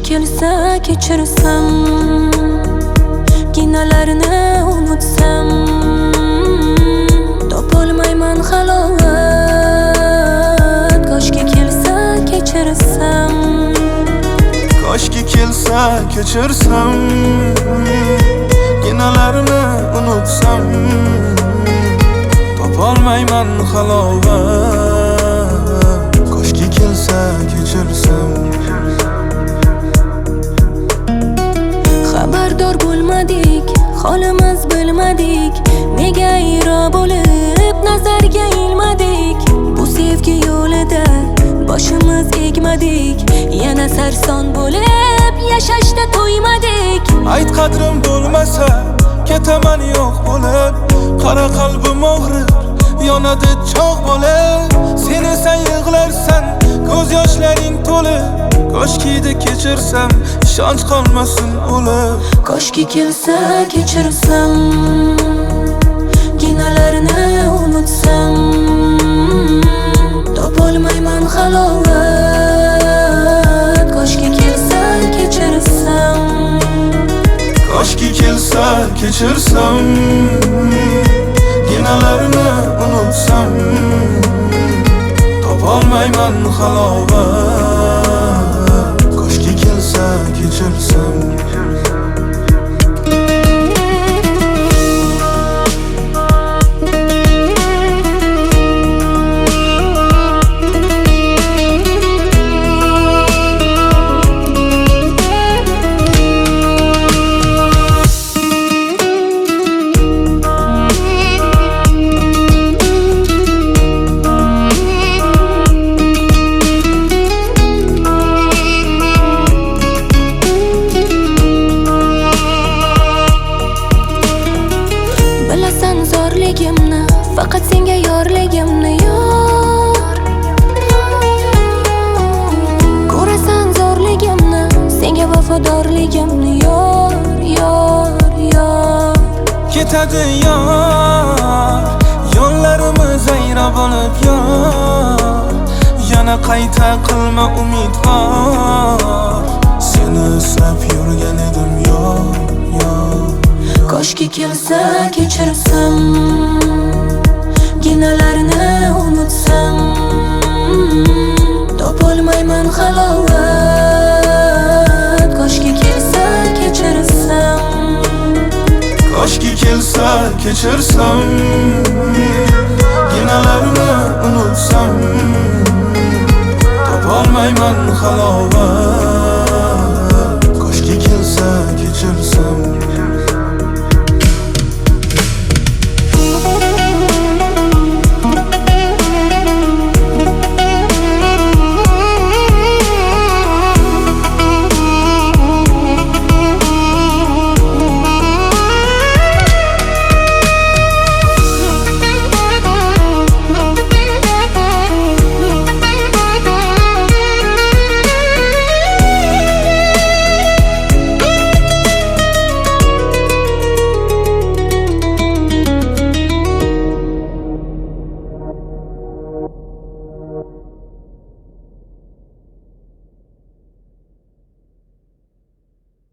kelsa kechirsam, ginalarni unutsam, topolmayman halovat. Koshki kelsa kechirsam, koshki kelsa kechirsam, ginalarni unutsam, topolmayman halovat. Koshki kelsa kechirsam. Xabardor bo'lmadik, holimiz bilmadik, nega iro bo'lib nazarga ilmadik. Bu sevgi yo'lida boshimiz egmadik, yana sarson bo'lib yashashda to'ymadik. Ayt qadrim bo'lmasa ketaman yo'q bo'lib, qara qalbim og'rir, yonadi choq bo'lib. Sen esa yig'larsan, ko'z yoshlaring to'lib. Koshkida kechirsam, ishonch qolmasin o'lib. Koshki kelsa kechirsam, ginalarni unutsam, topolmayman halovat. Koshki kelsa kechirsam, koshki kelsa kechirsam, ginalarni unutsam, topolmayman halovat. Koshki kelsa kechirsam. bilasan zo'rligimni, faqat senga yorligimni yor. Ko'rasan zo'rligimni, senga vafodorligimni yor, yor, yor. Ketadi yor, yo'llarimiz ayro bo'lib yor. Yana qayta qilma umid bor, seni istab yurgan edim yor, yor. Koshki kelsa kechirsam, ginalarni unutsam, topolmayman halovat. Koshki kelsa kechirsam, koshki kelsa kechirsam, ginalarni unutsam, topolmayman halovat.